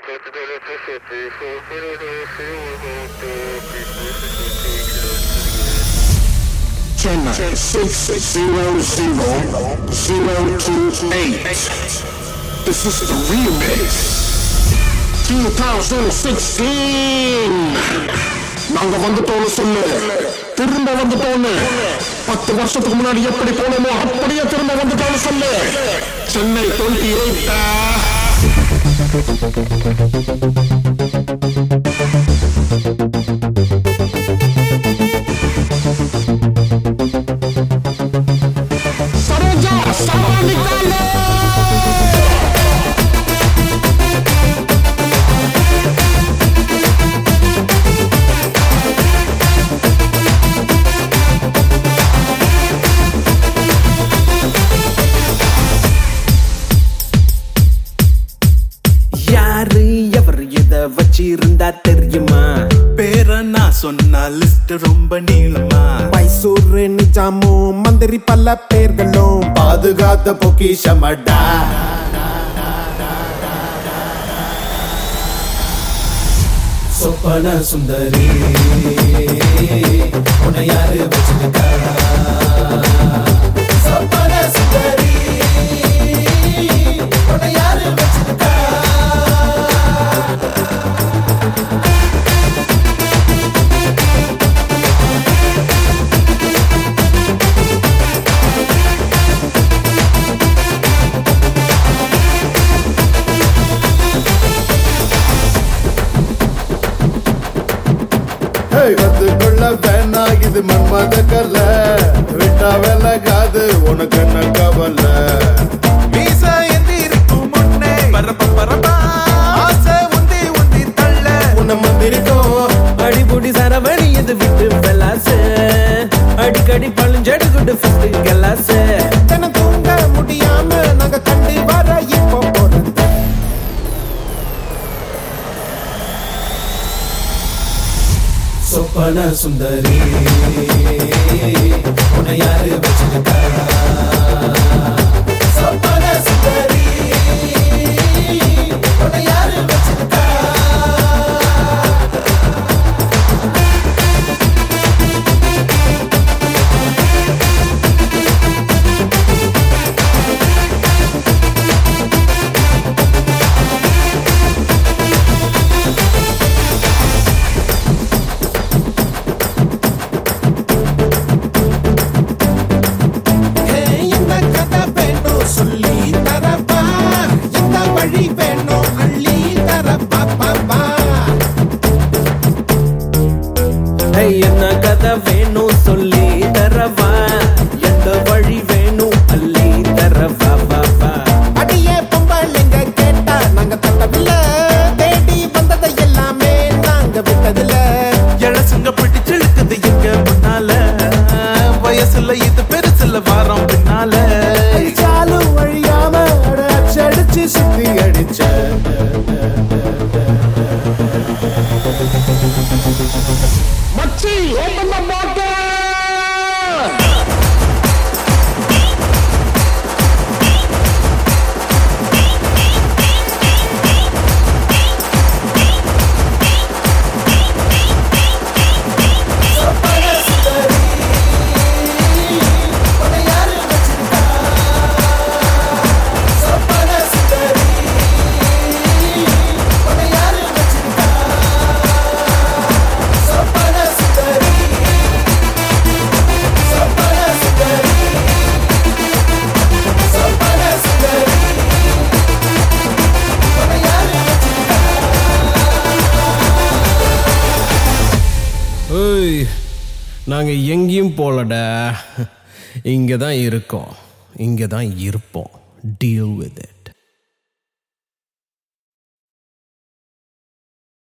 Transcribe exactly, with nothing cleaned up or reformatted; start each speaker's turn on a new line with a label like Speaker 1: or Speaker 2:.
Speaker 1: Chennai six zero zero zero two eight. This is the remix. twenty sixteen. நாங்க வந்துட்டோம்னு சொல்லு, திரும்ப வந்துட்டோம்னு. பத்து வருஷத்துக்கு முன்னாடி எப்படி போனோமோ அப்படியே திரும்ப வந்துட்டோம்னு சொல்லு. Chennai twenty eight. சரோஜா சானிகாலே
Speaker 2: வச்சிருந்தா தெரியுமா?
Speaker 3: பேர நான் சொன்னா லிஸ்ட் ரொம்ப நீளமா.
Speaker 2: மைசூர் நிஜாமும் மந்திரி பல பேர்களும்
Speaker 3: பாதுகாத்த பொக்கிஷமடா. சொப்பன சுந்தரி உன்னை யாரு வச்சிருக்கா? சொப்பன சுந்தரி உன்னை யாரு வச்சிருக்கா? கத்துக்கொள்ள வேணா இது மன்மத கல்ல, விட்டா விலகாது உனக்கு என்ன கவலை. மீசா எந்தி இருக்கும் முன்னே பரப்ப பரப்பா ஆசை உந்தி உந்தி தள்ள உன்னை மந்திரிக்கும்.
Speaker 2: அடிபுடி சரவணி இது விட்டு வெலாசு, அடிக்கடி பழுஞ்சடு குண்டு ஃபஸ்ட் கலாசு. தன தூங்க முடியாம நாங்க கண்டு வர இப்போ போறது.
Speaker 3: சொப்பன சுந்தரி உன்னை யாரு வச்சிருக்கா? சொப்பன சுந்தரி உன்னை யாரு வச்சிருக்கா?
Speaker 2: என்ன கதை வேணும் சொல்லி தரவா, எந்த வழி வேணும் அள்ளி தரவா. பாபா அடியே பொம்பளைங்க கேட்டா நாங்க தட்டவில்லை, தேடி வந்ததை எல்லாமே நாங்க விட்டதில்ல.
Speaker 3: எழசுங்க பிடிச்சு இழுக்குது எங்க முன்னால, வயசுல இது பெருசுல வாரம் பின்னால.
Speaker 2: சாலும் வழியாம அடிச்சு சுத்தி அடிச்ச
Speaker 1: மச்சி ஓபன் தி பாட்டில்.
Speaker 4: நாங்க எங்கேயும் போலடா, இங்க தான் இருக்கோம், இங்க தான் இருப்போம். Deal with it.